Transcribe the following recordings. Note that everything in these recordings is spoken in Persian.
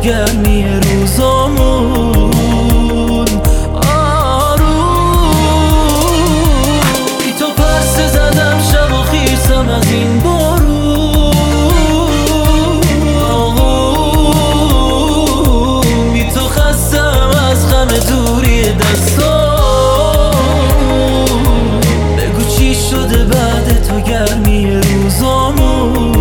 گرمی روزامون آروم. بی تو پرسه زدم شب و خیسم از این بارون آغوم. بی تو خستم از غم دوری دستام. بگو چی شده بعد تو گرمی روزامون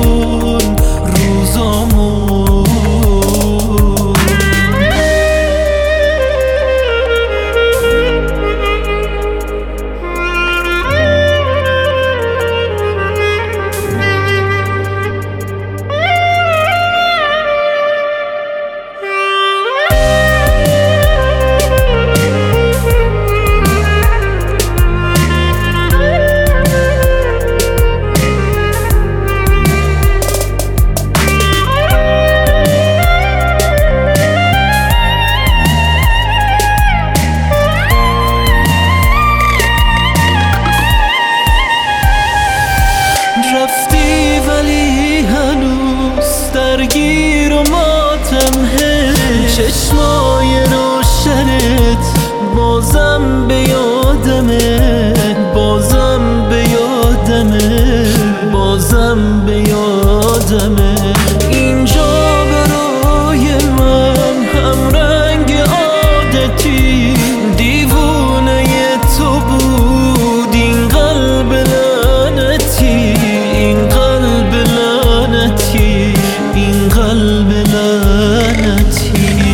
رفتی ولی هنوز درگیر و ماتمه. چشمای روشنت بازم به یادمه، بازم به یادمه، بازم به یادمه. اینجا برای من هم رنگ عادتی دیوونه تو بود. این قلب لعنتی، این قلب لعنتی، این قلب لعنتی.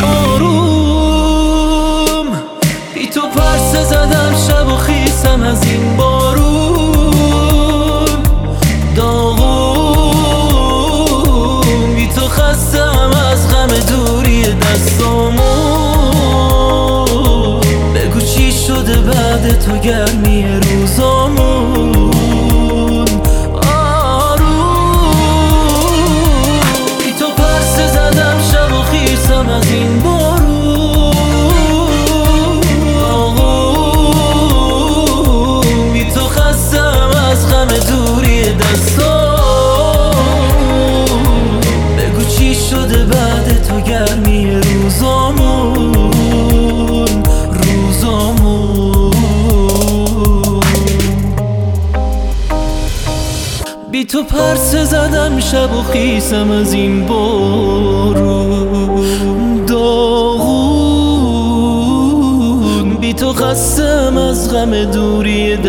آروم بی تو پرسه زدم شب و خیسم از این بارون داغون. بی تو خستم از غم دوری دستامون. بگو چی شده بعد تو گرمی روزامون از این بارون آغوم. بی تو خستم از غم دوری دستام. بگو چی شده بعد تو گرمی روزامون بی تو پرسه زدم شب و خیسم از این بارون داغون. بی تو خستم از غم دوری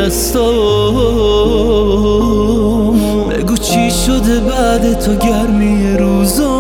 دستام. بگو چی شده بعد تو گرمی روزام.